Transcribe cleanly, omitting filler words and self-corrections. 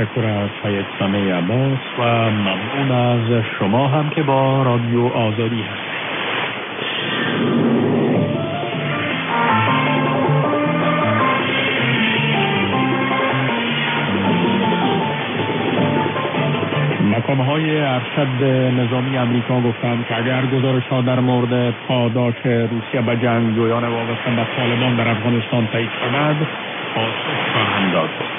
تشکر از سید سامه عباس و ممنون از شما هم که با رادیو آزادی هستید. مقام‌های ارشد نظامی آمریکا گفتند که اگر گزارش‌ها در مورد پاداش روسیه به جنگجویان وابسته به طالبان در افغانستان تایید شود، پاسخ خواهند داد.